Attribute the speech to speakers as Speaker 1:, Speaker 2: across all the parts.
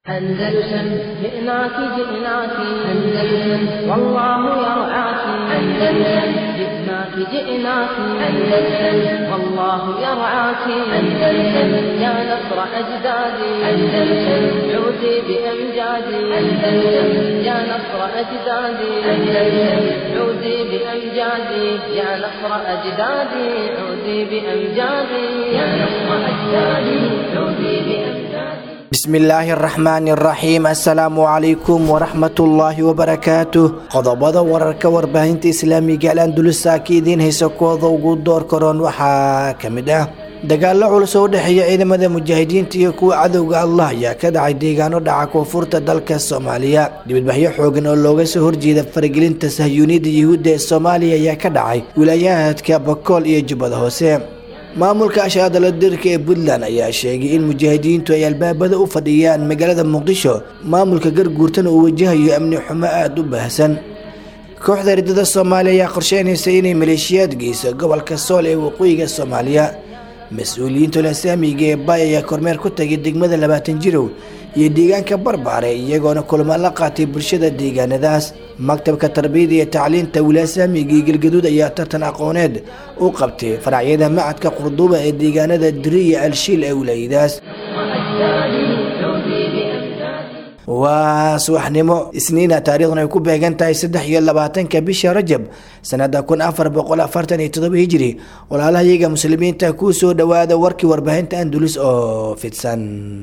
Speaker 1: أندلسن جئناك جئناك أندلسن والله يرعاك أندلسن جئناك جئناك أندلسن والله يرعاك أندلسن يا نصر أجدادي أندلسن عودي بأمجادي أندلسن يا نصر أجدادي أندلسن عودي بأمجادي يا نصر أجدادي عودي بأمجادي يا نصر أجدادي عودي بأمجادي
Speaker 2: بسم الله الرحمن الرحيم السلام عليكم ورحمة الله وبركاته قضبض وررك ورباهنت إسلامي قالان دولسا كيدين هيساكوضا وقود دور كورون وحاكمده dagaalo culus oo dhaxeeya ciidamada mujaahidiinta iyo kuwa cadowga Allah ayaa ka dhacay deegaano dhaca koonfurta dalka Soomaaliya dibadbaxyo xoogan oo looga soo horjeeda faragelinta sahyuunida Yahuudda ee Soomaaliya ayaa ka dhacay wilaayadka Bakool iyo Jubbada Hoose maamulka ashadala dirka ee Puntland ayaa sheegay in mujaahidiintu ay albaabada u fadhiyaan magaalada Muqdisho maamulka garguurtan uu wajahayo amni xumo aad u baahsan kooxda ridada Soomaaliya ayaa qorsheynaysa inay maleeshiyaad geyso gobolka Sool ee waqooyiga Soomaaliya مسؤولين تلاسامي بايا كورمير كتاجي دجمة 20 جيرو يديجان كبر بعره يجون كل ما لقاتي برشة ديجان داس مكتب كتربية تعليم تولاسامي جيل جدود ياترتن عقوناد وقبته فرعيدا معد كقردوبة ديجان دا دري الشيل أوليداس وسوحنمو سنين تاريخنا يكون بيجانتاي سدح يلا باتن كبيش رجب سنة كون أفر بقول أفرتن يتضب هجري ولا لا يجا مسلمين تكوسو دوادا وركي وربهنت أندلس أو فتسن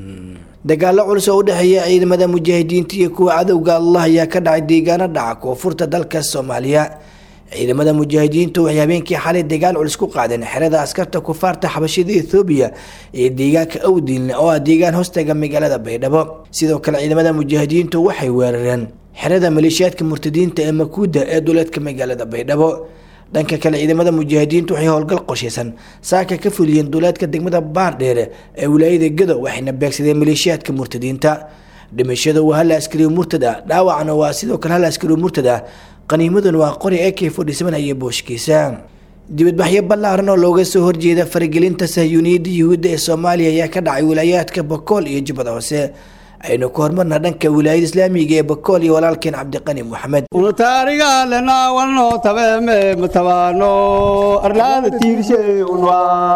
Speaker 2: دقالة على سعودة هي عيد مدى مجاهدين تيكو عدو قال الله يا كدع ديجانا دعك وفرت دلك الصومالية عيد مدى مجاهدين تو وحيابين كي حالة دقال على سكو قاعدين حرادة عسكرتا كفار تحبشي دي ثوبيا ديجاك أو دين أو ديجان هوستا قمي قالة بيدبا سيدو كلا عيد مدى مجاهدين تو وحي وارران حرادة ميليشيات كمرتدين تأمكودة دولات كمي قالة بيدبا dhanka kale ciidamada mujaahidiintu waxay howlgal qorsheysan saaka ka fuliyeen dowladka degmada Baardheere ee wilaayada Gado waxayna beegsadeen maleeshiyaadka murtadiinta dhimashada waa hal askari murtada dhaawacna waa sidoo kale hal askari murtada qaniimaduna waa qori AK47 ay booshkiisa dibadbaxyo ballaaran oo looga soo horjeeda faragelinta sahyuuniyada Yahuudda ee Soomaaliya ayaa ka dhacay wilaayadka Bakool iyo Jubbada Hoose aynu ku hormarna dhanka wilaayada Islaamiga ee Bakool iyo walaalkeen Cabdiqani Maxamed
Speaker 3: taariga lana walno tabeme matabano arlaada tiirshay unwa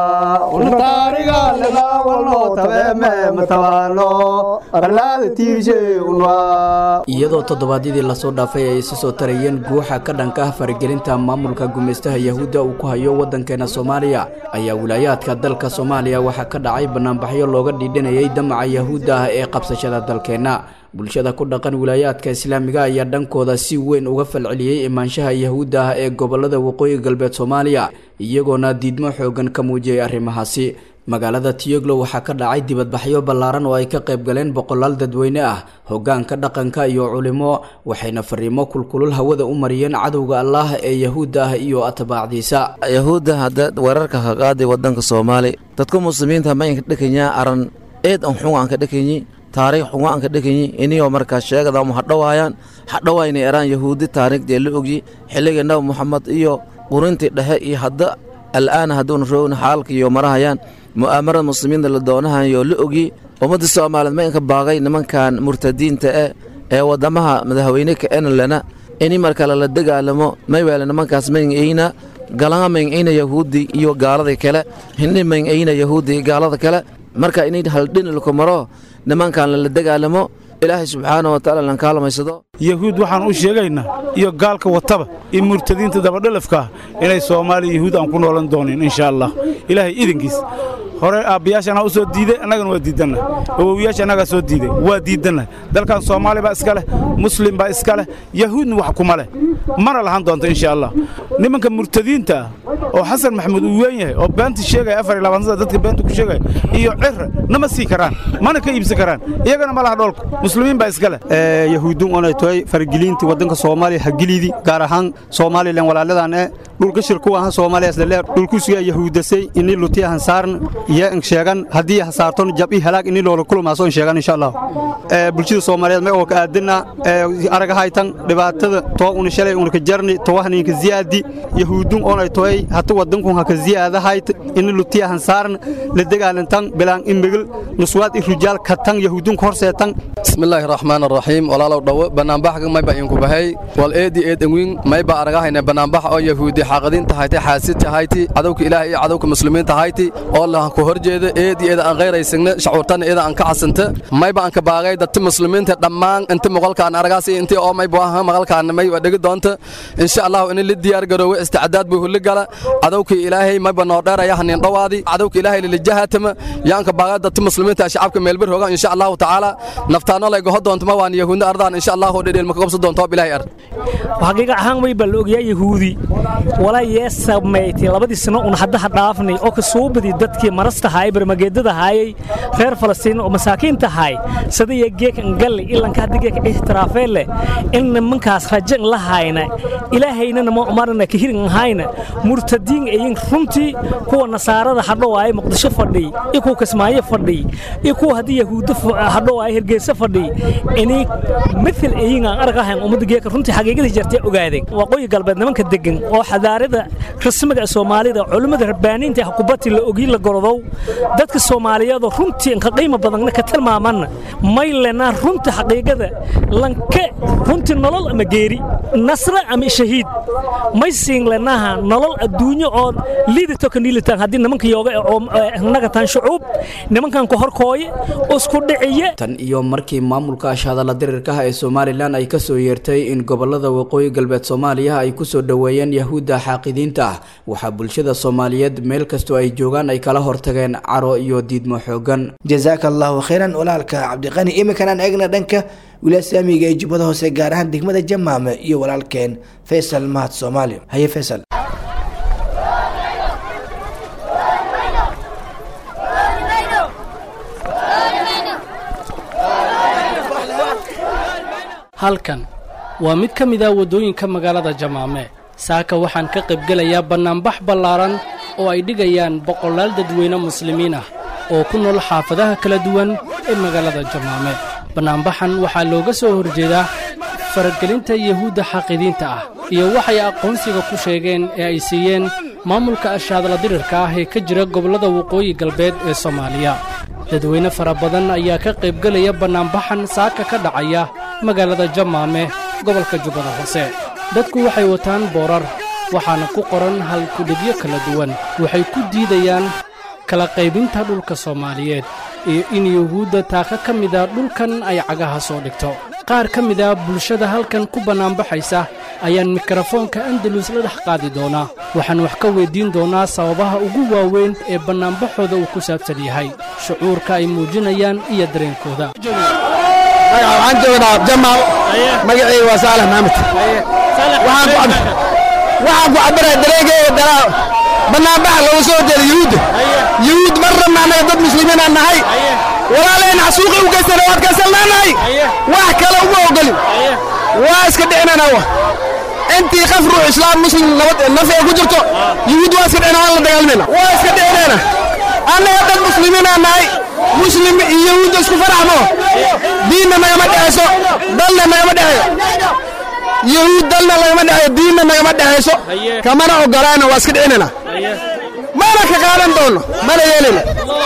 Speaker 3: taariga lana walno tabeme matabano arlaada tiirshay unwa
Speaker 4: iyadoo toddobaadyadii la soo dhaafay ay soo tarayeen guuxa ka dhanka ah faragelinta maamulka gumeystaha Yahuudda uu ku hayo wadankeena Soomaaliya ayaa wilaayadka dalka Soomaaliya waxa ka dhacay banaanbaxyo looga dhiidhanayay damaca Yahuudda ee qabsashada dalkeena bulshada ku dhaqan wilaayadka Islaamiga ayaa dhankooda si weyn uga falceliyay imaanshaha Yahuudda ee gobolada waqooyi galbeed Soomaaliya iyagoona diidmo xoogan ka muujiyay arrimahaasi magaalada Tiyoglo waxa ka dhacay dibadbaxyo ballaaran oo ay ka qayb galeen boqolaal dadweyne ah hoggaanka dhaqanka iyo culimo waxayna fariimo kulkulul hawada u mariyeen cadowga Allah ee Yahuudda iyo atbaacdiisa
Speaker 5: Yahuudda hadda wararka ka qaaday wadanka Soomaali dadka muslimiinta ma in dhakanya aran eed aan xun ka dhakanyi taariikh waan ka dhakanyi inuu markaa sheegada ma hadhawaayna Iran Yahuudi taariikhdii la ogi xilliga Nabi Muhammad iyo qurintii dhexe iyo hadda الآن هدون رون حالك يوم مرهيان مؤامرة المسلمين اللي دونها يولؤجي ومد السومال ما إنك باغي نمن كان مرتدين تأ ودمها مذهوينك أنا لنا إني مركل للدجا لما ما يبغى لنا من كاسمين إينا قالنا من إينا يهودي يو قال ذي كلا هني من إينا يهودي قال ذي كلا مركا إني هالدين الكمرة نمن كان للدجا لما إلهي سبحانه وتعالى لن كلام يصدق
Speaker 6: يهود waxaan u sheegaynaa iyo gaalka wataba in murtadiinta dabadhalafka inay Soomaali Yahuud aan ku noolan doonin insha Allah Ilaahay idinkiis hore aabiyaashana u soo diiday anagana waa diidana awowyaashana naga soo diiday waa diidana dalkan Soomaali ba iska leh muslim ba iska leh Yahuudna wax kuma leh mar lahan doonto insha Allah nimanka murtadiinta oo Xasan Maxamuud uu weyn yahay oo beenta sheegay 24 dadka beenta ku sheegay iyo cir nama sii karaan mana ka iibsan karaan iyagana ma laha dholka muslimiin ba iska leh
Speaker 3: Yahuudun oo ay tahay fargelinta wadanka Soomaaliya hagilidi gaar ahaan Soomaaliland walaaladaan dhulka shirku aha Soomaaliya isla dhulkusiga yahuudasay in lutiya hansaaran iyo in sheegan hadii hasaarton jabi halaag in loo kulmaaso in sheegan insha Allah bulshada Soomaaliyeed ma oo ka aadina araga haytan dhibaatada too un shalay un ka jarni toohani ka ziyaadi yahuudun oo ay tooy hata wadanku ka ziyaada hayt in lutiya hansaaran la dagaalantan bilaan imigil nuswaad rijaal ka tan yahuudun horseetan
Speaker 7: bismillaahir rahmaanir rahiim walaalow dhaw banaanbaxga may baa in ku bahay wal eedin may baa araga hayna banaanbax oo yahuudi xaqadin tahayti xaasid tahayti cadawka ilaahay iyo cadawka muslimiinta tahayti oo la ku horjeeda eed aan qeyraysigna shucuurtan eed aan ka casanta may baa ka baaqay dadka muslimiinta dhammaan inta muqalkaan aragaas inta oo may baa maqalkaan may wadagi doonta insha Allah in la diyaar garoowe istiعداد buu la gala cadawka ilaahay may baa noo dheeraya haneen dhawaadi cadawka ilaahay la jahatama yaan ka baaqay dadka muslimiinta shacabka meelbir hoogan insha Allah ta'ala naftaano la go'o doonto ma waan yahuudna ardaan insha Allah oo dhedel ma ka qabsan doonto bilaahi ar
Speaker 8: waxa ahaan way bal ogyaa yahuudi wala yeesameeyay labadii sano un hadda dhaafnay oo ka soo badi dadkii marasta hay barmageedada hayay reer Falastiin oo masaakiinta hay sidii geekan gal ilan ka digeek ixtiraafeele in mankaas rajan la hayna ilaahayna ma umarna ka hirin hayna murtadiin ay runtii kuwa nasaarada hadhow ay muqdisho fadhi iyo kuwa kasmaayo fadhi iyo kuwa hadii yahuud hadhow ay hergeysa fadhi inay mithil ayna argahan umada geeka runtii xaqiiqada jirtay ogaadeen waqooyi galbeed nimanka degan oo xadaarada rasmiga Soomaalida culimada rabbaaniinta xukubati la ogiin la gorodow dadka Soomaaliyeed runtii ka qiimo badan ka tilmaaman maylena runtii xaqiiqada lanka runtii nolol ama geeri nasra ama shahiid may siin lanaha nolol adduunyo oo liidato kan liidataan hadii nimanka yooga oo naga tan shucuub nimankan ku horkooye isku dhiciye
Speaker 4: tan iyo markii maamulka ashadala dirirka ee Soomaaliland ay ka soo yeertay in gobolada waqooyi galbeed Soomaaliya ay ku soo dhaweeyeen yahuuda xaqidiinta waxa bulshada Soomaaliyeed meel kasto ay joogan ay kala hortageen caro iyo diidmo xoogan
Speaker 2: jazakallahu khairan walaalka Cabdiqani imikanan eegna dhanka wilaasamiga ee Jubbada Hoose gaar ahaan degmada Jamaame iyo walaalkeen Faisal Mahad Soomaali haye Faisal
Speaker 9: halkan waa mid ka mid ah wadooyinka magaalada Jamaame saaka waxaan ka qayb galayaa banaanbax ballaaran oo ay dhigayaan boqolaal dadweyne muslimiin ah oo ku nool xaafadaha kala duwan ee magaalada Jamaame banaanbaxan waxaa looga soo horjeedaa faragelinta yahuuda xaqidiinta ah iyo waxay aqoonsiga ku sheegeen ee ay siiyeen maamulka ashadala dirirka ah ee ka jira gobolada waqooyi galbeed ee Soomaaliya dadweyne fara badan ayaa ka qayb galaya banaanbaxan saaka ka dhacaya magaalada Jamaame gobolka Jubbada Hoose dadku waxay wataan boorar waxaana ku qoran hal ku dhigyo kala duwan waxay ku diidayaan kala qaybinta dhulka Soomaaliyeed iyo in yahuuda taaka ka mid ah dhulkan ay cagaha soo dhigto qaar ka mid ah bulshada halkan ku banaanbaxaysa ayaan mikrofoonka Andalus la dhex qaadi doonaa waxaan wax ka weydiin doonaa sababaha ugu waaweyn ee banaanbaxooda uu ku saabsan yahay shucuurka ay muujinayaan iyo dareenkooda
Speaker 10: waxaan joognaa Jamaal magacay waa Saalax Maxamed waxaan ku cabiray dareenkayga dalaa banaanbax lagu soo jeedo yahuud marna macna dad muslimiin aan nahay walaalayna xasuuqi u geysana waad ka salnaanahay wax kale uma ogolin waa iska dhicinana intii qaf ruux islaam muslim nabad nafay ku jirto yahuud waa iska dhicinana la dagaalmayna waa iska dhicinana annaga dad muslimiin aan nahay muslim iyo yahuud isku faraxmo diinna nagama dhexayso dalna nagama dhexayo yahuud dalna nagama dhexayo diinna nagama dhexayso kamana ogolaana waa iska dhicinana mana ka qaadan doono mana yeelina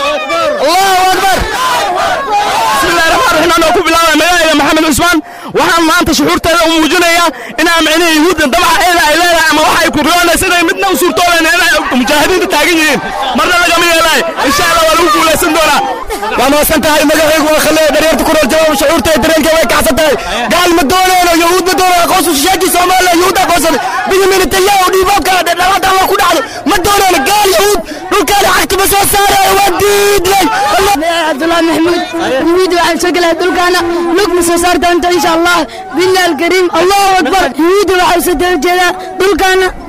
Speaker 10: allahu akbar bismillaahi rahmaani rahiim anoo ku bilaabay magaalada maxamed cusmaan waxaan maanta shucuurteeda u muujinayaa inaan macnaheedu yahuudda dabca eeda ay leedahay ama waxa ay ku riyoonaysa inay midna u suurtooleen inay mujaahidiinta taagan yihiin marna lagama yeelaayo insha Allah waa lagu guulaysan doonaa waa noosan tahay magacaygu waa khalay dareerta ku roorjaa shucuurteeda dareenka way kacsan tahay gaal ma doonayno yahuud ma doonayno qoysu shaqi Soomaaliya yahuud aqoonsan biyamin tayaa u dhiibo ka dhalada Allah ku dhacdo ma doonayno gaal yahuud dhulkaada xaqti ba soo saaray waa diiday
Speaker 11: Abdullah Mahmoud yahuud waxay shaqalay dhulkaana lug ma soo saartaa insha Allah billahi alkarim Allahu akbar yahuud waxay soo jeedaa dhulkaana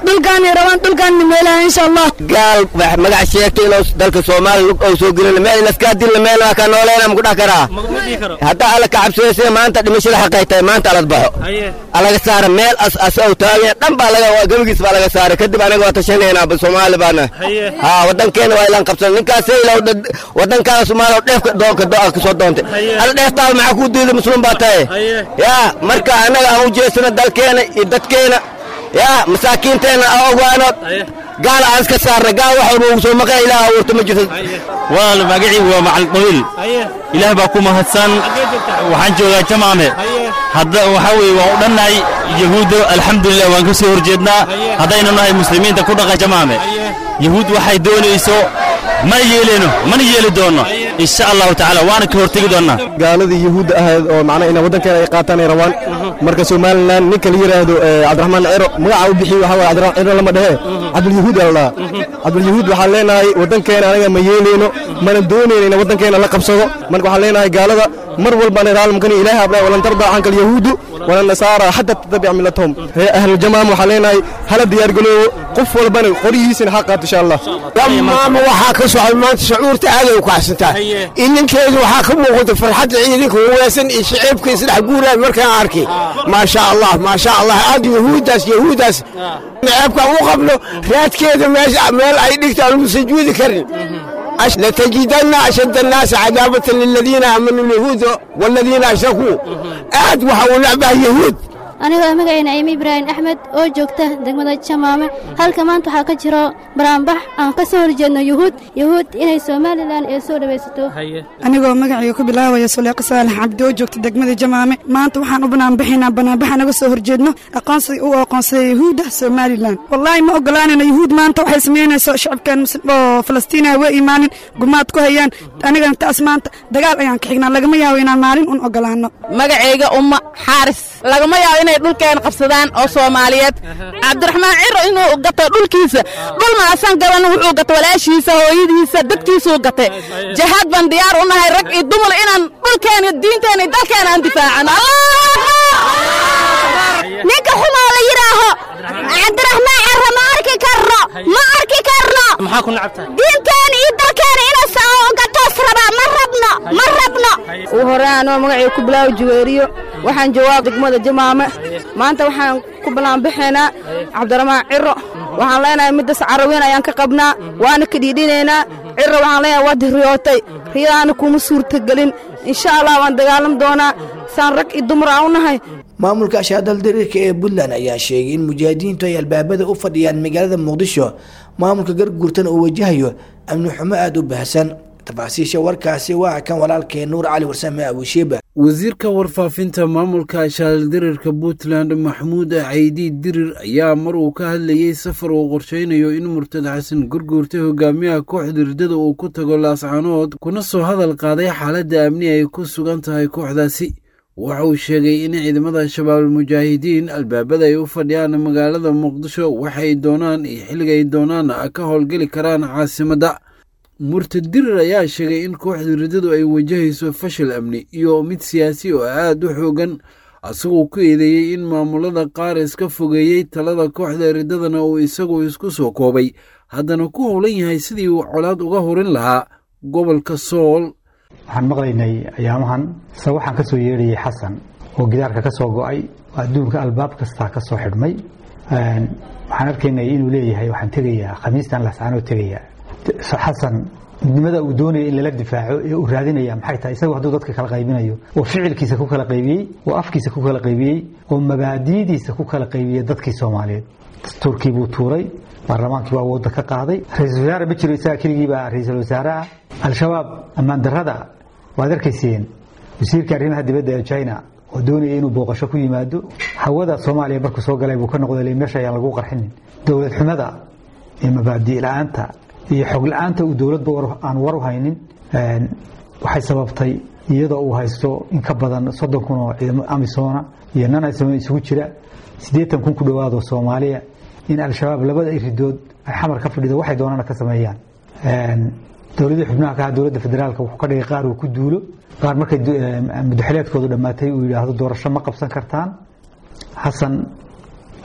Speaker 11: dhulkaan rabaan dhulkaan meelaha insha Allah
Speaker 10: gaal wax magac sheegtay inuu dalka Soomaaliya oo soo gelin meel iska dil meel ka nooleena ma ku dhax karaa hadda ala ka cabsayay maanta dhimashada xaqaytay maanta ala baxo alaga saar meel as oo taagay dhan baa laga gabigiis baa laga saaray kadib anaga waa tashanayna Soomaali baana wadankeena waa ilaan qabsan ninkaas ilaa wadankaas Soomaaliya dheefka doonka ka soo doontay ala dheeftaa ma ku diiday muslim baa tahay ya marka anaga aan u jeesana dalkeena iyo dadkeena ya masaakiinteena ogaano gaal aan iska saarna gaal waxa uu soo maqay ilaaha warta ma jirto
Speaker 12: walaal magaci waa macal qabil ilaah baa ku mahadsan waxaan joogaa jamaame hadda waxa weey waa u dhanay yahuud alxamdulillah waan ka soo horjeednaa hadaynu nahay muslimiinta ku dhaqa jamaame yahuud waxay doonayso ma yeeli doono insha Allah ta'ala waana ka hortagi doonaa
Speaker 13: gaaladii yahuud ahayd oo macna in wadankeena ay qaataan ay rabaan marka Soomaaliland ninka la yiraahdo Cabdiraxmaan Ciro magaca uu bixiyo waxa waa Cabdiraxmaan Ciro lama dhahe Cabdul Yahuud Allah Cabdul Yahuud waxa leenahay wadankeena anaga ma yeelino mana doonayno in wadankeena la qabsado marka waxa leenahay gaalada mar walba in raalmkan Ilaahay abaa walan tarda anka yahuud wala nasara hatta tattabi' millatahum ahlu jamaam waxa leenahay hala diyaar galoobo qof walbana qorigiisina xaqaad insha Allah
Speaker 10: maama waxa ka soo maanta shucuurta aad ay ku xasantaa inankeedu waxa ka muuqata farxad ciidanka weesan iyo shicibkiisa dhex guuraan markaan arkay ma sha Allah aad yahuudaas naabka uu qabno raadkeeda meel ay dhigtaan lagu sujuudi karin لتجدن أشد الناس عذابة للذين آمنوا اليهود والذين أشركوا أعد وحاول لعبها يهود
Speaker 14: أنا مقعي نعيم إبراهيم أحمد أو جوكته دقمة الشمامة هل كمان تحاك جرى برامبح أن قصور جنة يهود إنه سومالي لان إيسور بيستو
Speaker 15: أنا مقعي يكو بلاوة يسولي قصالح عبد أو جوكته دقمة الجمامة ما أنت وحان بنامبحنا بنامبحنا قصور جنة أقانصي يهود سومالي لان والله ما أقلان إن يهود ما أنت وحي سمينا شعب كان فلسطين وإيمان قمات كوهيان أنا قلت أسمان دقال أيان كحيقنا لقما ياوينا مالين أن أقلانو
Speaker 16: مقعي أم حارس لقما ياوينا dhulkeen qabsadaan oo Soomaaliyeed Cabdiraxmaan Ciro inuu gato dhulkiisa dhul ma asan gaban wuxuu gato walaashiisa hooyadiisa dadkiisa gatay jihad ban diyaar u nahay rag iyo dumar inaan dhulkeen iyo diinteena dalkeena aan difaacano ninka xumaa la yiraaho Cabdiraxmaan Ciro ma arki karno maxaa ku nacabtaa diinteena iyo dalkeena ina soo gato saraba ma rabno
Speaker 17: وهرانو مغعي كبلاو جويريو waxaan jawaab degmada jamaame maanta waxaan ku balan bixina Cabdiraxmaan Ciro waxaan leenahay mid Sacaraweyn ayaan ka qabnaa waana ka dhiidhineena Ciro waxaan leenahay wad riyootay riyana kuma suurta galin insha Allah waan dagaalam doonaa saan rag iyo dumar aan nahay
Speaker 2: maamulka ashadal diriirka ee Puntland ayaa sheegay in mujaahidiintu ay albaabada u fadhiyaan magaalada Muqdisho maamulka garguurtan oo wajahayo amni xumo aad u baahsan tafaasiisha warkaasi waa kan walaalkeen Nuur Cali Warsame Abushiba
Speaker 18: wasiirka warfaafinta maamulka ashadal diriirka Puntland Maxamuud Ciidi Dirir ayaa mar uu ka hadlayay safar uu qorsheynayo in Murtad Xasan Gurguurta hogaamiyaha kooxda ridada uu ku tago Laascaanood kuna soo hadal qaaday xaaladda amni ay ku sugan tahay kooxdaasi waxa uu sheegay in ciidamada shabaab mujaahidiin albaabada ay u fadhiyaan magaalada Muqdisho waxay doonaan iyo xilliga ay doonaan ka howlgali karaan caasimadda Murtad Dirir ayaa sheegay in kooxda ridadu ay wajahayso fashil amni iyo mid siyaasi oo aad u xoogan asagoo ku eedeeyay in maamulada qaar iska fogeeyay talada kooxda ridadana uu isagu isku soo koobay haddana ku howlan yahay sidii uu colaad uga horin lahaa gobolka Sool
Speaker 19: waxaan maqlaynay ayaamahan waxaan ka soo yeeriyay Xasan oo gidaarka ka soo go'ay adduunka albaab kasta ka soo xidhmay waxaan arkaynay inuu leeyahay waxaan tagayaa khamiistan Laascaanood tagayaa Xasan midnimada uu doonayay in la difaaco ee uu raadinaya maxay tahay isagu hadduu dadka kala qaybinayo oo ficilkiisa ku kala qaybiyay oo afkiisa ku kala qaybiyay oo mabaadiidiisa ku kala qaybiyay dadkii Soomaaliyeed Turkii buu tuuray baarlamaankii waa wada ka qaaday ra'iisul wasaare ma jiro isaga keligii baa ra'iisul wasaaraha al-shabaab amaan darrada waad arkayseen wasiirka arrimaha dibadda ee China oo doonayay inuu booqasho ku yimaado hawada Soomaaliya markuu soo galay buu ka noqday meesha ayaan lagu qarxin dawlad xumada ee mabaadi' la'aanta iyo xog la'aanta uu dawladba aan war u haynin waxay sababtay iyadoo uu haysto in ka badan 30 kun oo ciidamo amisoona iyo nanaysan isugu jira 80 kun ku dhawaado Soomaaliya in al-shabaab labada iridood ay xamar ka fadhido waxay doonaan ka sameeyaan dawladda xubnaha ka dawladda federaalka wuxuu ka dhigay qaar uu ku duulo qaar markay madaxweynaadkoodu dhamaatay uu yiraahdo doorasho ma qabsan kartaan Xasan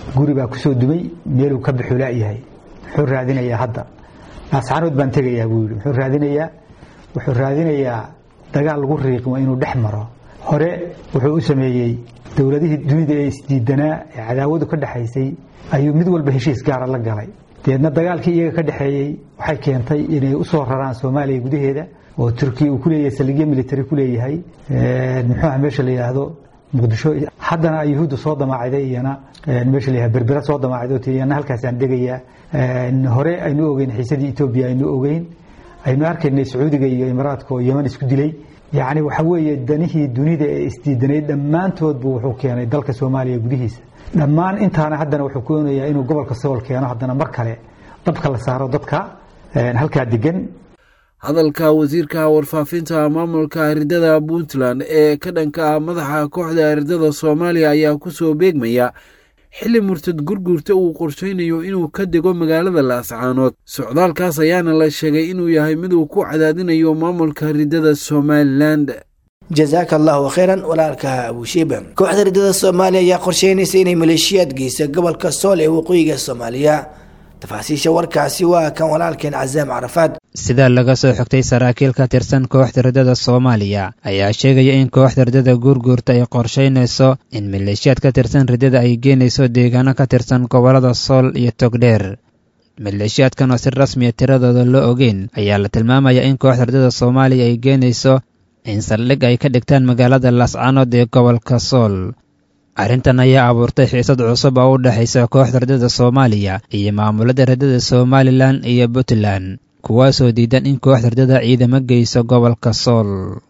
Speaker 19: guri baa ku soo dumay meeluu ka bixula yahay wuxuu raadinayaa hadda ascaanood baan tegayaa buu yidhi wuxuu raadinayaa dagaal lagu riiqi waa inuu dhex maro hore wuxuu u sameeyey dowladihii dunida ee isdiidanaa ee cadaawadu ka dhexaysay ayuu mid walba heshiis gaara la galay deedna dagaalkii iyaga ka dhexeeyey waxay keentay inay u soo raraan soomaaliya gudaheeda oo turkiya uu ku leeyahay saldhigyo military ku leeyahay muxuu meesha la yidhaahdo muqdisho haddana yuhuudda soo damaacday iyana meesha la yidhahdo berbera soo damaacday iyana halkaasaan degayaa hore aynu ogeyn xiisadii etoobiya aynu ogeyn aynu arkaynay sacuudiga iyo imaaraadka oo yeman isku dilay yacni waxa weeye danihii dunida ee isdiidanay dhammaantoodbu wuxuu keenay dalka soomaaliya gudihiisa dhammaan intaana haddana wuxuu keenayaa inuu gobolka sool keeno haddana mar kale dabka la saaro dadka halkaa degan
Speaker 18: hadalka wasiirka warfaafinta maamulka ardada puntland ee ka dhanka ah madaxa kooxda ardada soomaaliya ayaa ku soo beegmaya xilli murtad gurguurta uu qorshaynayo inuu ka dego magaalada laascaanood socdaalkaas ayaana la sheegay inuu yahay mid uu ku cadaadinayo maamulka ridada somalilan
Speaker 2: jazaaka allahu khayran walaalka abushiiba kooxda ridada soomaaliya ayaa qorsheynaysa inay maleeshiyaad geysa gobolka sool ee waqooyiga soomaaliya tafaasiisha warkaasi waa kan walaalkeen cazaam carafaad
Speaker 20: sida laga soo xigtay saraakiil ka tirsan kooxda ridada soomaaliya ayaa sheegaya in kooxda ridada guurguurta ay qorshaynayso in maleeshiyaad ka tirsan ridada ay geenayso deegaano ka tirsan gobolada sool iyo togdheer maleeshiyaadkan oo si rasmiya tiradooda loo ogeyn ayaa la tilmaamaya in kooxda ridada soomaaliya ay geenayso in saldhig ay ka dhigtaan magaalada laascaanood ee gobolka sool arrintan ayaa abuurtay xiisad cusub oo u dhexaysa kooxda ridada soomaaliya iyo maamulada ridada somalilan iyo puntland kuwaasoo diidan in kooxda ridada ciidamo geyso gobolka sool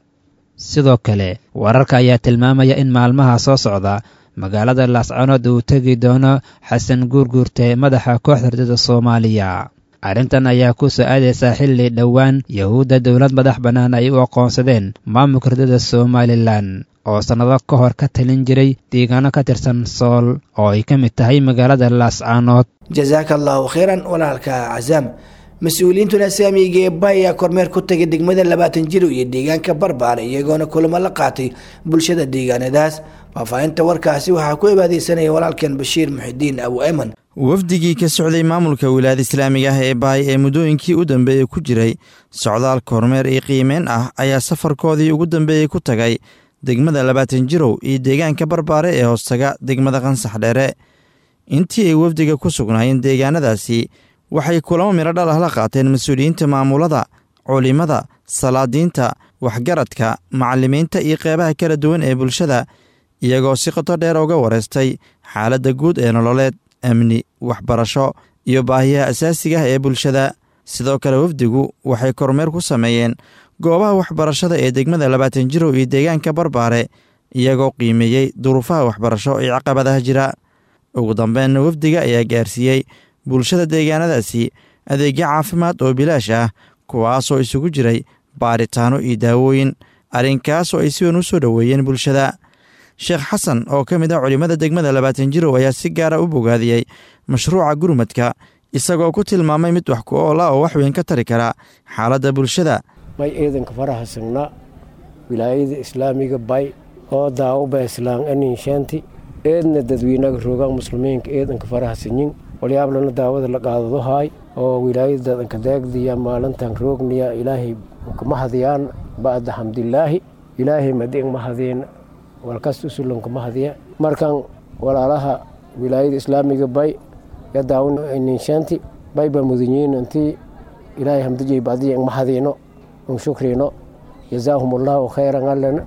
Speaker 20: sidoo kale wararka ayaa tilmaamaya in maalmaha soo socda magaalada laascaanood uu tegi doono xasan guurguurte madaxa kooxda ridada soomaaliya arrintan ayaa ku soo aadaysaa xilli dhowaan yahuudda dowlad madax bannaan ay u aqoonsadeen maamulka ridada somalilan oo sannado ka hor ka talin jiray deegaano ka tirsan sool oo ay ka mid tahay magaalada laascaanood
Speaker 2: jazaaka allahu khayran walaalka cazaam mas-uuliyiintuna saamiga ee bay ayaa kormeer ku tagay degmada 20 jiro iyo deegaanka barbaar iyagoona kulamo la qaatay bulshada deegaanadaas faahfaahinta warkaasi waxaa ku ibaadeysanaya walaalkeen bashiir muxidiin abu ayman
Speaker 21: wafdigii ka socday maamulka wilaayada islaamiga ah ee baay ee muddooyinkii u dambeeyey ku jiray socdaal kormeer iyo qiimeyn ah ayaa safarkoodii ugu dambeeyey ku tagay degmada 20 jirow iyo deegaanka barbaare ee hoostaga degmada qansax dheere intii ay wafdiga ku sugnaayeen deegaanadaasi waxay kulamo midho dhal ah la qaateen mas-uuliyiinta maamulada culimada salaadiinta waxgaradka macallimiinta iyo qeybaha kala duwan ee bulshada iyagoo si qoto dheer uga wareystay xaaladda guud ee nololeed amni waxbarasho iyo baahiyaha asaasiga ah ee bulshada sidoo kale wafdigu waxay kormeer ku sameeyeen goobaha waxbarashada ee degmada 20 jirow iyo deegaanka barbaare iyagoo qiimeeyey duruufaha waxbarasho iyo caqabadaha jira ugu dambeynna wafdiga ayaa gaarsiiyey bulshada deegaanadaasi adeegyo caafimaad oo bilaash ah kuwaasoo isugu jiray baaritaano iyo daawooyin arrinkaasoo ay si weyn u soo dhoweeyeen bulshada sheekh xasan oo ka mid ah culimmada degmada 20 jirow ayaa si gaara u bogaadiyey mashruuca gurmadka isagoo ku tilmaamay mid wax ku ool ah oo wax weyn ka tari kara xaaladda bulshada
Speaker 22: may ciidanka faraha signaa wilaayada islaamiga bay oo daawuba islaan aninshaanti eedna dadweynaga roogaan muslimiinka ciidanka faraha sinyin walyaablana daawada la qaadado haay oo wilaayada dadanka daagdiya maalintan roogniya ilaahay kuma hadiyaan ba'da xamdilaahi ilaahay madiin ma hadeen walkas usulan kuma hadiya markan walaalaha wilaayada islaamiga bay ya daawun aninshaanti bay ba mudanyiin intii ilaahay hamdijay badiya ma hadeeno شكرينو جزاهم الله خيرا لنا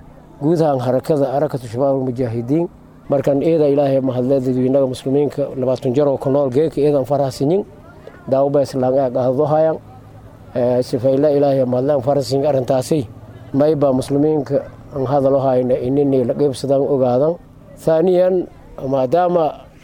Speaker 22: جودها حركة حركة شباب المجاهدين مركان إذا إلهي محلات دوينا مسلمين لبعض جرو كنول جيك إذا فرح سنين داو بس لانع هذا هايان سفيلا إلهي محلات فرح سنين أرنتاسي ما يبقى مسلمين هذا له هاي إنني لقيب صدام أقادم ثانيا ما دام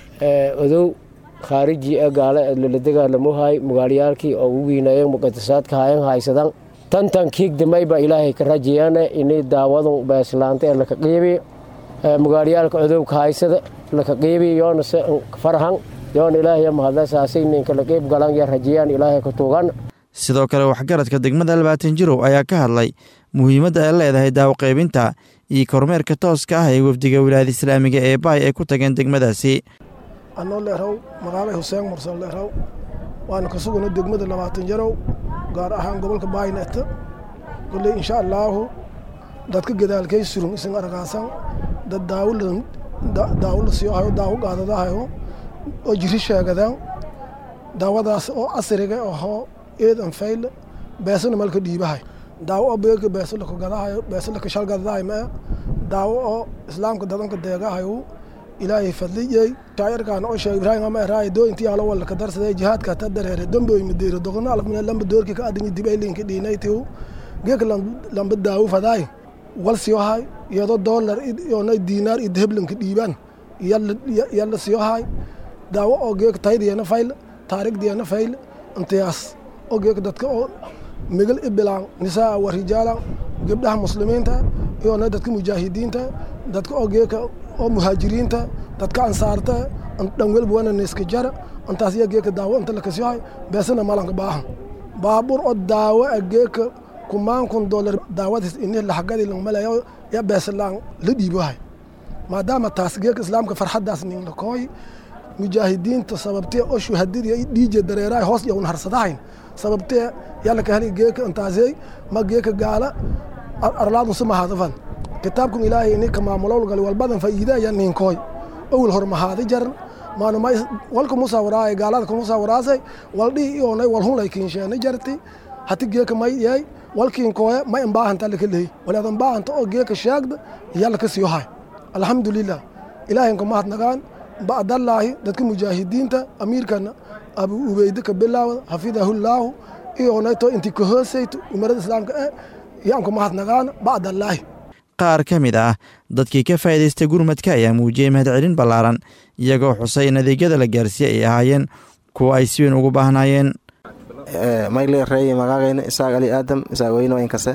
Speaker 22: أذو خارجي أقال للدقة لموهاي مغاليالكي أو وينايا مقدسات كهايان هاي صدام tantan kiigdamayba ilaahay ka rajayaana inay daawadu baaslaantay la ka qeybi magaaliyalka cudubka haysada la ka qeybi yoona farhan yoona ilaahay mahadsaasay ninka la qeyb galan ya rajayaan ilaahay ka tuugan
Speaker 21: sidoo kale waxgaradka degmada 20 jirow ayaa ka hadlay muhiimadda ay leedahay daawo qaybinta iyo kormeerka tooska ah ee wafdiga wilaayada islaamiga ee baay ay ku tageen degmadaasi
Speaker 1: anoo leeraw magaalay Hussein Mursal leeraw waan ka sugno degmada 20 jarow gaar ahaan gobolka Bayneta kulli insha Allah dadka gadaalkay surun isin aragaasan dad daawul siyo hayo daaw qaadadahayo oo jiri sheegadaan daawadaas oo asriga oo eedan fayl beesana malka dhiibahay daawo oo beelka beesala ku gadahayo beesala ka shalgadahay ma daawo oo islaamka dadanka deegahayo ilaahay fadliyay taayirkan oo sheeg Ibrahim ama raaydo intii ala wala ka darsaday jihadka ta dareere dambe ay mideero doqona alfna lamba doorka ka adin dibay linka dhiinayto geek lamba daawo faday wal siyahay iyadoo dollar iyo dinar idheblanka dhiiban yalla siyahay daawo oo geek taydiyana fayl taariikhdiyana fayl intiyaas oo geek dadka oo migal iblaan nisaa wa rijaala gabdhaha muslimiinta iyo dadka mujaahidiinta dadka oo geeka oo muhaajiriinta dadka ansaarta dhan walba wana iska jara intaas ya geeka daawo inta la kasii hay beesana malanka baahan baabur oo daawo geeka kumaan dollar daawadiis in la xaqadi la malayo ya beesalaan la dhiibahay maadaama taas geeka islaamka farxadaas nin la kooy mujaahidiinta sababtee oo shuhadada dhiije dareeray hoos iyo harsadahayn sababtee yalla ka heli geeka intaasay ma geeka gaala arlaadu sama hadafan kitaabkum ilaahay in ka maamulo gal walbadan faa'iido ya nin kooy awal hormahaada jaran maana ma walka musawiraay gaalada ku musawiraasay waldii iyo nay wal hun laakiin sheena jarti hati geeka may yahay walkiin kooy ma in baahanta la kaleey walaadan baahanta oo geeka shaagda yalla ka sii yahay alxamdulillah ilaahay ku mahadnagaan ba'dallaahi dadka mujaahidiinta amiirkana abu ubayda ka bilaaw hafidahullah iyo nayto intii ka hoosayto umarada islaamka yaan ku mahadnagaan ba'dallaahi
Speaker 21: qaar ka mid ah dadkii ka faa'iidaystay gurmadka ayaa muujiyey mahadcelin ballaaran iyagoo xusay in adeegyada la gaarsiiyey ay ahaayeen kuwa ay si weyn ugu baahnaayeen
Speaker 5: mayle reey magagayna isaaq ali aadam isaaq weyno inkase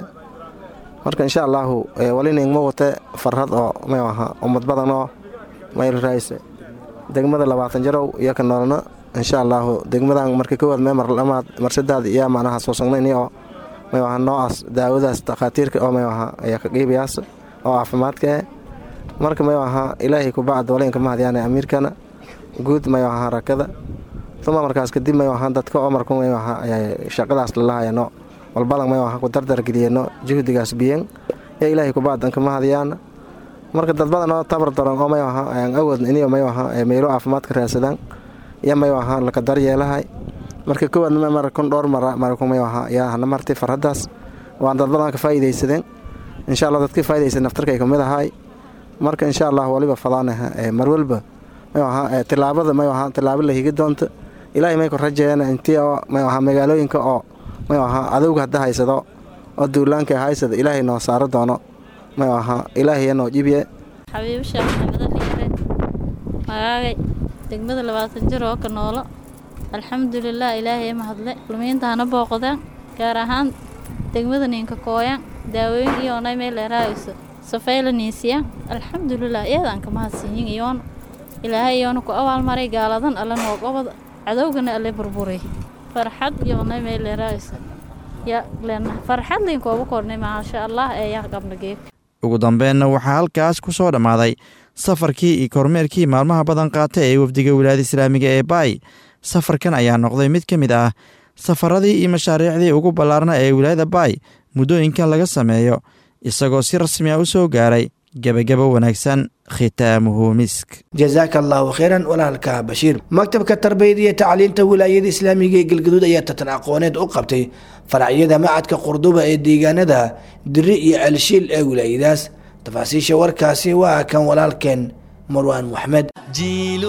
Speaker 5: marka insha Allah walina ma wata farhad oo ma aha ummad badan oo mayl raayse degmada 20 jarow iyo ka noolna insha Allah degmadan markii kowaad meemar lamaad marsadaad iyo macnaha soo socnay oo ma aha noocaas daawadaas takhaatiirka oo ma aha ayaa ka qeybiyaas oo caafimaadka marka ma aha ilaahay ku baad waleenka mahadiyana amiirkana guud ma aha harakada tuma markaas kadib ma aha dadka oo markuu ma aha ayaa shaqadaas la lahaayno walbalan ma aha ku dardar geliyano juhdigaas biyan ee ilaahay ku baad danka mahadiyana marka dad badan oo tabar daran oo ma aha ayaan awoodna inay ma aha meelo caafimaadka raadsadaan ya ma aha la ka daryeelahay marka kowaad ma mar kun door marku ma aha yaa hana martay farhadaas waan dad badan ka faa'iideysadeen insha Allah dadka faa'iideysan naftarkay kamid ahay marka insha Allah waliba fadaanaha mar walba ma aha tilaabada ma aha tilaabo la higi doonto ilaahay may ku rajeeyana intii oo ma aha magaalooyinka oo ma aha adowga hadda haysado oo duulaanka haysado ilaahay noo saaro doono ma aha ilaahay noo jibiye
Speaker 23: xabiib sheekh maxamed magagay degmada 20 jir oo ka noolo alxamdulillah ilaahay ma hadle kulmiintaana booqdaan gaar ahaan degmada ninka kooyan daawooyin iyo nay meel raayso safaylanisiya alxamdulillah iyadaan ka mahadsiin iyoon ilaahay iyoon ku awaal maray gaaladan alla noo qabad cadawgana alle burburay farxad iyo nay meel raayso ya leen farxad lin kooba kornay ma sha Allah ee yaa qabnagay
Speaker 21: ugu dambeynna waxaa halkaas ku soo dhammaaday safarkii iyo kormeerkii maalmaha badan qaatay ee wafdiga wilaayada islaamiga ee baay safarkan ayaa noqday mid ka mid ah safaradii iyo mashaariicdii ugu ballaarna ee wilaayada baay muddooyinkan laga sameeyo isagoo si rasmi ah u soo gaaray gebagabo wanaagsan khitaamuhu misk
Speaker 2: jazaaka allahu khayran walaalka bashiir maktabka tarbiyada iyo tacliinta wilaayada islaamiga ee galgaduud ayaa tartan aqooneed u qabtay faracyada macadka qurduba ee deegaanada diri iyo celshiil ee wilaayadaas tafaasiisha warkaasi waa kan walaalkeen مروان محمد
Speaker 24: جيل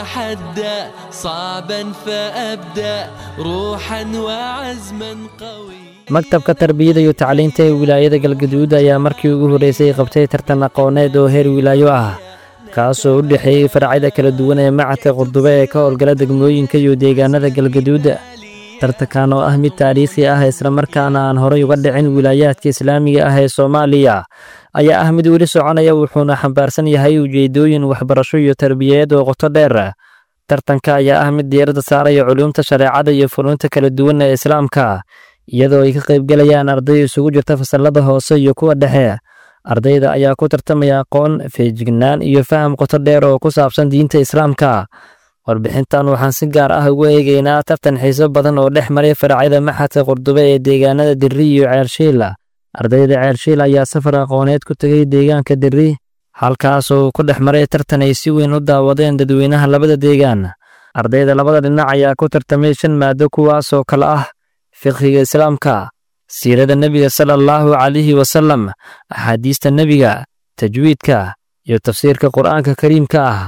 Speaker 24: تحدى صعبا فأبدأ روحا وعزما قوي
Speaker 25: maktabka tarbiyada iyo tacliinta ee wilaayada galgaduud ayaa markii ugu horreysay qabtay tartan aqooneed oo heer wilaayo ah kaasoo u dhexeeyey faracyada kala duwan ee macadka qurdube ee ka howlgala degmooyinka iyo deegaanada galgaduud tartankan oo ah mid taariikhi ah islamarkaana aan horay uga dhicin wilaayaadka islaamiga ah ee soomaaliya ayaa ah mid weli soconaya wuxuuna xambaarsan yahay ujeedooyin waxbarasho iyo tarbiyadeed oo qoto dheer tartanka ayaa ah mid diiradda saaraya culuumta shareecada iyo funuunta kala duwan ee islaamka iyadoo ay ka qaybgalayaan arday isugu jirta fasallada hoose iyo kuwa dhexe ardayda ayaa ku tartamaya aqoon feejignaan iyo faham qoto dheer oo ku saabsan diinta islaamka warbixintan waxaan si gaar ah ugu eegaynaa tartan xiiso badan oo dhex maray faracyada maxadka Qurdube ee deegaanada Dirri iyo Ceelshiil. Ardayda Ceelshiil ayaa safar aqooneed ku tagay deegaanka Dirri, halkaas oo ku dhex maray tartan ay si weyn u daawadeen dadweynaha labada deegaan. Ardayda labada dhinac ayaa ku tartamay 5 maado kuwaas oo kala ah fiqhiga islaamka, siirada nebiga sallallahu calayhi wasallam, axaadiista nebiga, tajwiidka iyo tafsiirka qur'aanka kariimka ah.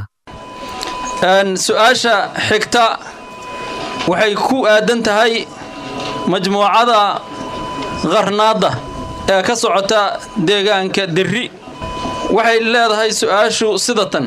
Speaker 3: su-aasha xigta waxay ku aadan tahay majmuucada qarnaada ee ka socota deegaanka Dirri. waxay leedahay su-aashu sidatan: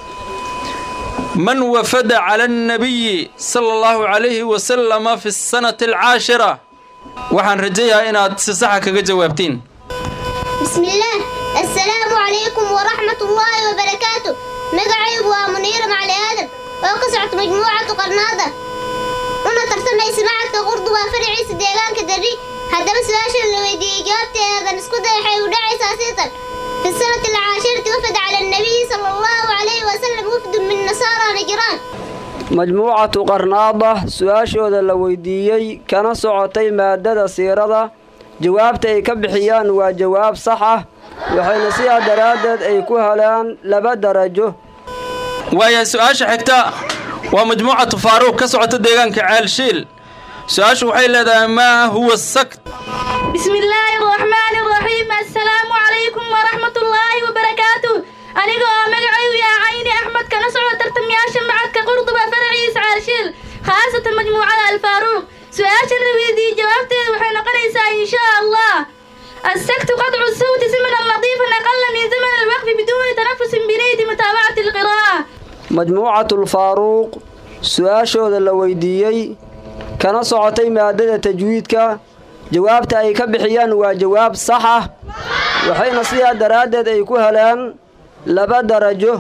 Speaker 3: man wafada cala annabiyi sallallahu calayhi wasallam fi sanati alcaashira. waxaan rajayaa inaad si saxa kaga jawaabtiin.
Speaker 4: bismillaah, assalaamu calaykum waraxmatullaahi wabarakaatu. magacaygu waa Muniira Macali Aadan oo ka socota majmuucada qarnaada una tartamaysa macadka Qurdube faraciisa deegaanka Dirri. haddaba su-aasha la weydiiyey jawaabteedan isku day waxay u dhacaysaa sidan: في السنة العاشرة وفد على النبي صلى الله عليه وسلم وفد من نصارى نجران.
Speaker 6: مجموعة قرناطة سؤاشooda la weydiiyey kana socotay maadada siirada, jawaabta ay ka bixiyaan waa jawaab sax ah, waxayna sidaa daraadeed ay ku helaan 2 darajo.
Speaker 3: waaya su-aasha xigta waa majmuucatu Faaruq ka socota deegaanka Ceelshiil. su-aashu waxay leedahay maa huwa sakt.
Speaker 7: bismillaahi raxmaani raxiim. assalaamu calaykum waraxmatullaahi wabarakaatuh. anigoo magacaygu yaa Cayni Axmed kana socda tartamayaasha macadka Qurdube faraciisa Ceelshiil, khaasatan majmuucada Alfaaruq. su-aasha la weydiiyey jawaabteeda waxay noqonaysaa inshaa Allah: السكت قطع الصوت زمنا لطيفا أقل من زمن الوقف بدون تنفس بنية متابعة القراءة.
Speaker 6: مجموعة الفاروق سؤاشooda la weydiiyey kana socotay maadada tajwiidka, jawaabta ay ka bixiyaan waa jawaab sax ah, waxayna sidaa daraadeed ay ku helaan 2 darajo.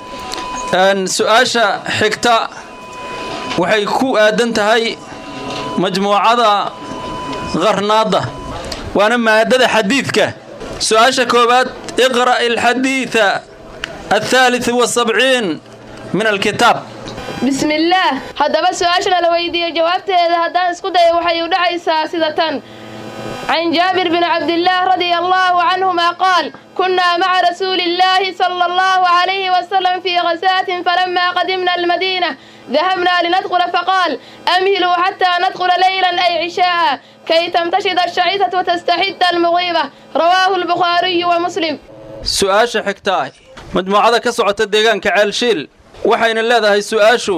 Speaker 3: su-aasha xigta waxay ku aadan tahay majmuucada qarnaada waana maadada xadiidka. su-aasha koobaad: اقرأ الحديث الثالث والسبعين من الكتاب.
Speaker 7: بسم الله. haddaba su-aasha la weydiiyey jawaabteeda haddaan isku dayo waxay u dhacaysaa sida tan: عن جابر بن عبد الله رضي الله عنهما قال: كنا مع رسول الله صلى الله عليه وسلم في غزاة فلما قدمنا المدينة ذهبنا لندخل فقال: أمهلوا حتى ندخل ليلا أي عشاء كي تمتشد الشعيثة وتستحد المغيبة. رواه البخاري ومسلم.
Speaker 3: su-aasha xigtaa majmuucada ka socota deegaanka Ceelshiil waxayna leedahay su-aashu: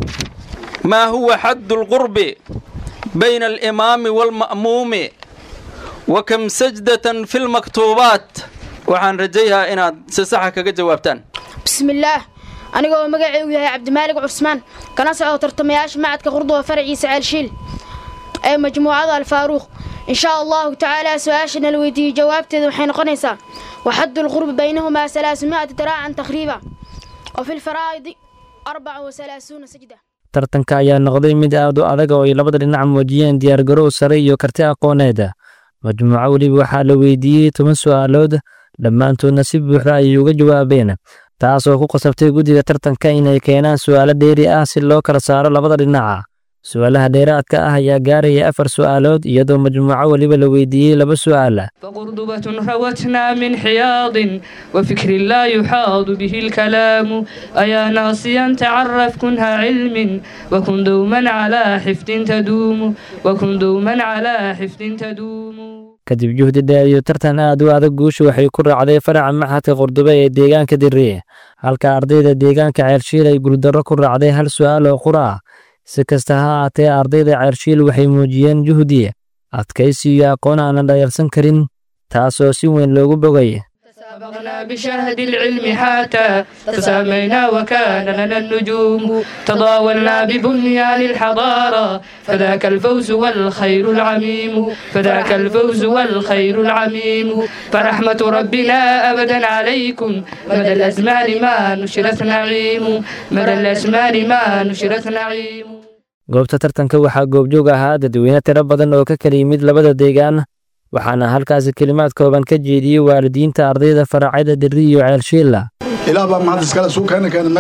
Speaker 3: ما هو حد القرب بين الإمام والمأموم وكم سجدة في المكتوبات. waxaan rajayaa inaad si sax ah kaga jawaabtaan.
Speaker 11: bismillaah, anigoo magacaygu yahay Cabdimaalig Cusmaan kana socda tartamayaasha macadka Qurdube faraciisa Ceelshiil ee majmuucada Alfaaruq. insha Allah taala su-aasha la weydiiyey jawaabteeda waxay noqonaysaa: وحد القرب بينهما 300 ذراعا تقريبا وفي الفرائض 34 سجدة.
Speaker 25: tartanka ayaa noqday mid aad u adag oo ay labada dhinac muujiyeen diyaargarow sare iyo karti aqooneed. majmuuco waliba waxaa la weydiiyey 10 su'aalood, dhammaantoodna si buuxda ayay uga jawaabeen, taasoo ku qasabtay guddiga tartanka inay keenaan su'aalo dheeri ah si loo kala saaro labada dhinac. su'aalaha dheeraadka ah ayaa gaaraya 4 su'aalood iyadoo majmuuco waliba la weydiiyey 2 su'aal.
Speaker 8: فقردبة روتنا من حياض وفكر لا يحاض به الكلام. أيا ناصيا تعرف كنها علم وكن دوما على حفظ تدوم وكن دوما على حفظ تدوم.
Speaker 25: kadib juhdi dheer iyo tartan aad u adag, guushu waxay ku raacday faraca maxadka Qurdube ee deegaanka Dirri, halka ardayda deegaanka Ceelshiil ay guuldarro ku raacday 1 su'aal oo qura ah. si kasta ha ahaatee, ardayda Ceelshiil waxay muujiyeen juhdi, adkaysi iyo aqoon aan la dhayalsan karin, taasoo si weyn loogu bogay.
Speaker 8: تسابقنا بشهد العلم حتى تسامينا وكان لنا النجوم. تضاولنا ببنيان الحضارة فذاك الفوز والخير العميم. فذاك الفوز والخير العميم. فرحمة ربنا أبدا عليكم مدى الأزمان ما نشرت نعيم. مدى الأزمان ما نشرت نعيم.
Speaker 25: goobta tartanka waxaa goobjoog ahaa dadweyne tiro badan oo ka kala yimid labada deegaan, waxaana halkaasi kelimaad kooban ka jeediyey waalidiinta ardayda faracyada Dirri iyo Ceelshiil.
Speaker 26: ilaah baa mahad iskale suu keena meesha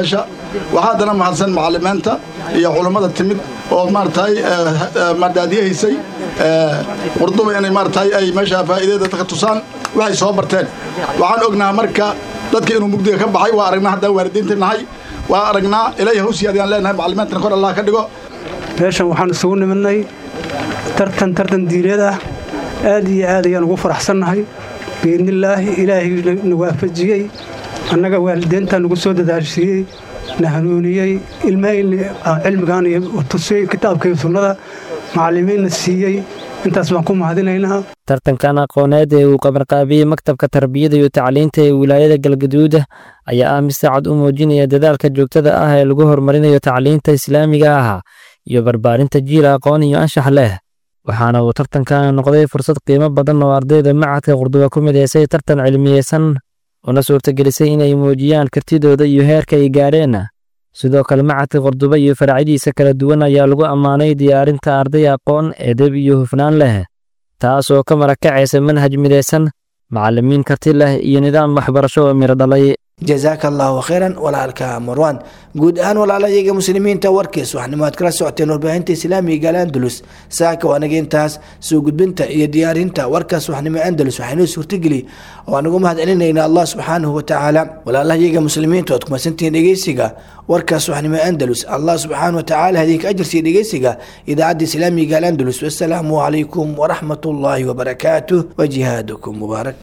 Speaker 9: waxaa haddana mahadsan macallimiinta iyo culammada timid oo maaragtay madhaadiyahaysay qurduba inay maaragtay ay meesha faa'iidada dadka tusaan waxay soo barteen waxaan ognaha marka dadka inuu mugdiga ka baxay waa aragnaa haddaan waalidiinta nahay waa aragnaa ilaahay hawsii adiyaan leenahay macallimiintana kor allah ka dhigo
Speaker 10: meeshan waxaan isugu nimidnay tartan diineed ah aad iyo aad ayaan ugu faraxsannahay biidnillaahi ilaahay na waafajiyey annaga waalidiinta nagu soo dadaashiiyey na hanuuniyey ilmahayna cilmigan iyo tusiyey kitaabka iyo sunnada macallimiinna siiyey intaas baan ku mahadinaynaa
Speaker 25: tartankan aqooneed ee uu qabanqaabiyey maktabka tarbiyada iyo tacliinta ee wilaayada galgaduud ayaa ah mid saacad u muujinaya dadaalka joogtada ah ee lagu horumarinayo tacliinta islaamiga ah iyo barbaarinta jiil aqoon iyo anshax leh waxaana uu tartankan noqday fursad qiimo badan oo ardayda macadka qurduba ku midaysay tartan cilmiyeysan una suurtagelisay inay muujiyaan kartidooda iyo heerka ay gaareen sidoo kale macadka qurduba iyo faracyadiisa kala duwan ayaa lagu ammaanay diyaarinta arday aqoon edeb iyo hufnaan leh taas oo ka marakacaysa manhaj midaysan macallimiin karti leh iyo nidaam waxbarasho oo miro dhalay
Speaker 2: jazaaka allahu khayran walaalka marwan guud ahaan walaalayaga muslimiinta warkiis waxaanu aad kala socoteen warbaahinta islaamiga Andalus saaka wanaga intaas soo gudbinta iyo diyaarinta warkaas waxnimo Andalus waxaynu suurtageli oo anagu mahadcelinayna Allah subhanahu wa ta'ala walaalayaga muslimiinta oo kuma santiin dhageysiga warkaas waxnimo Andalus Allah subhanahu wa ta'ala hadii ka ajirsi dhageysiga idaacada islaamiga Andalus wassalamu alaykum wa rahmatullahi wa barakatuh wa jihadukum mubarak